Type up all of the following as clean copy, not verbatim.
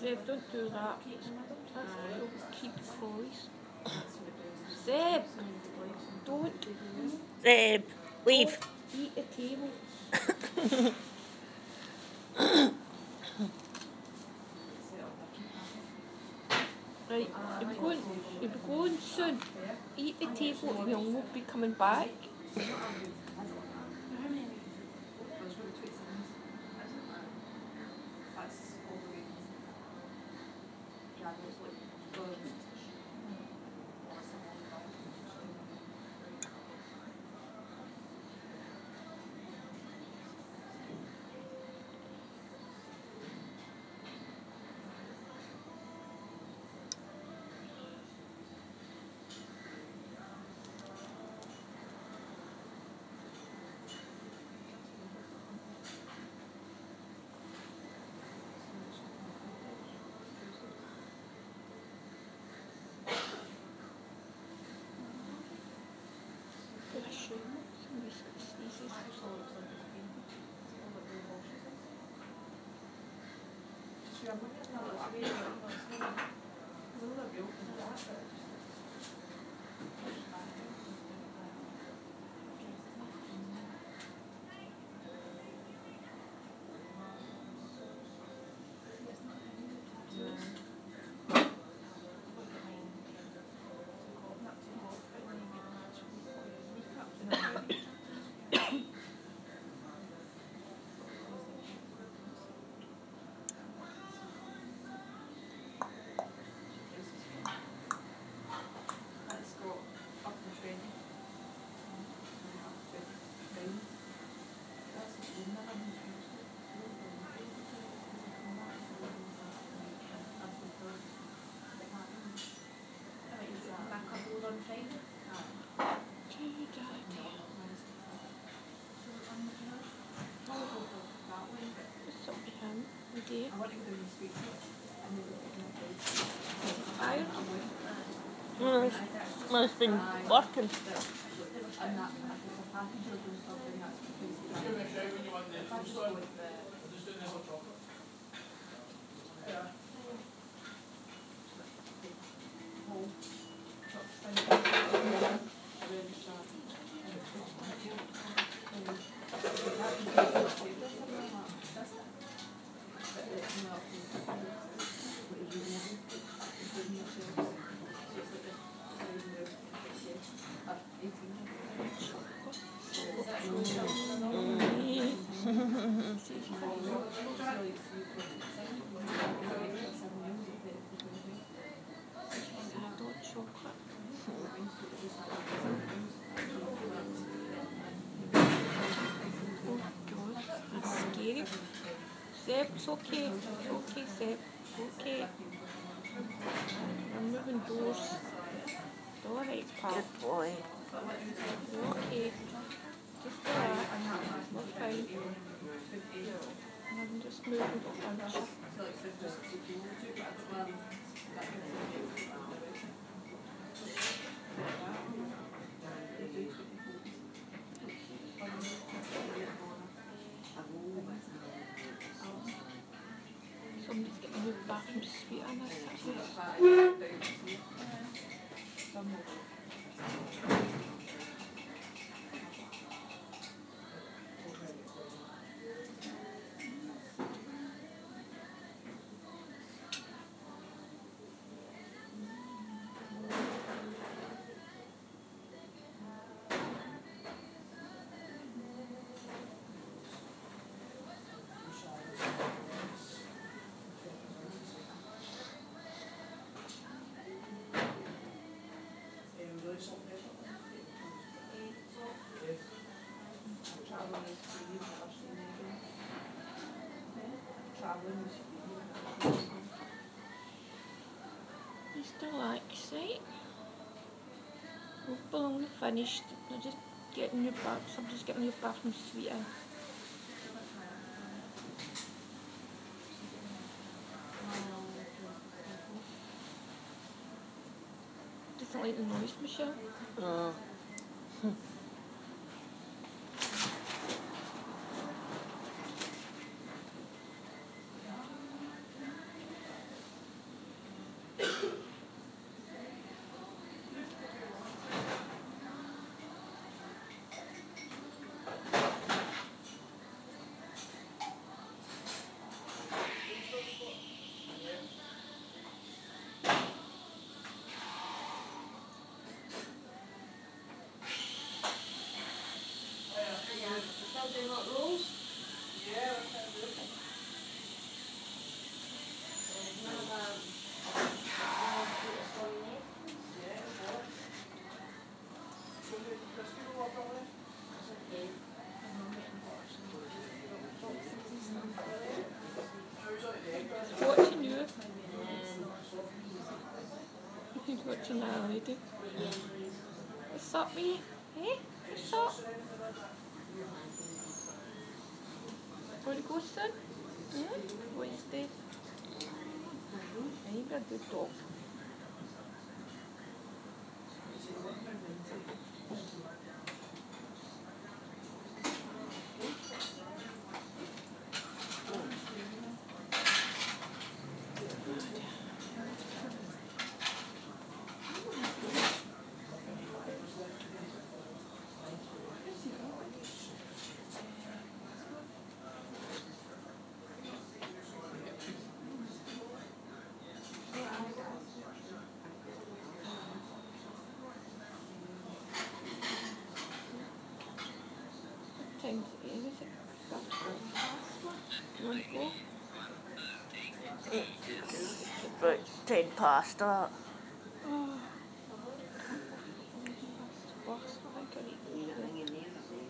Seb, don't do that. That's keep voice. Seb, don't. Seb, leave. Don't eat the table. Right, you'll be going soon. Eat the table and you'll not be coming back. Bless you. Somebody's sneezes. Well, it's been working. Seb, it's okay. It's okay, Seb. It's okay. I'm moving doors. It's alright, pal. Good boy. You're okay. Just relax. We're fine. I'm just moving the furniture. Somebody's getting a new bathroom suite on this place. Just relax, right? We're only finished. I'm just getting your I'm just getting your bathroom suite in. Doesn't like the noise, Michelle? Oh. Watching you. He's watching that lady. What's up, me? Eh? What's up? Want to go soon? What is this? I need a good dog. Times it is it? You want to go? It's about 10 past that. Oh. Boss, I think I need to eat it.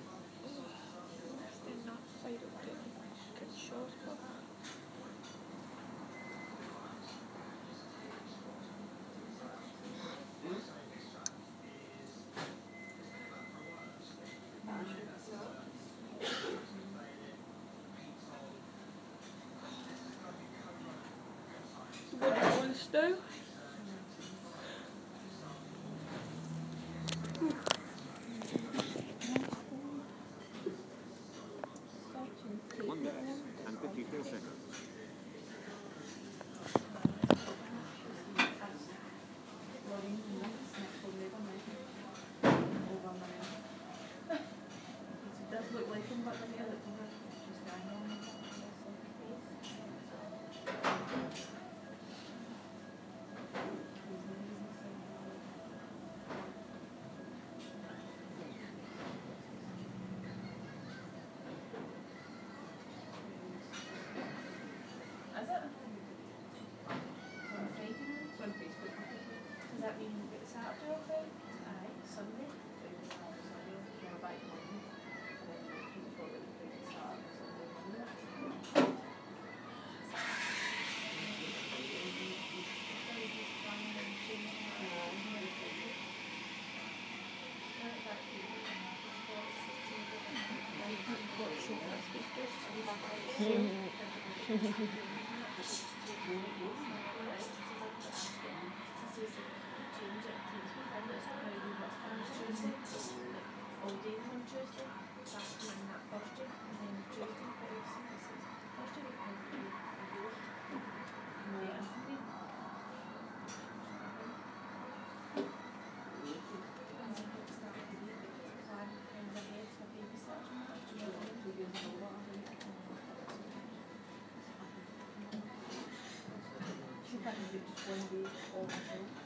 Then that side of the good short one. What do you want to do? And 54 seconds. One week or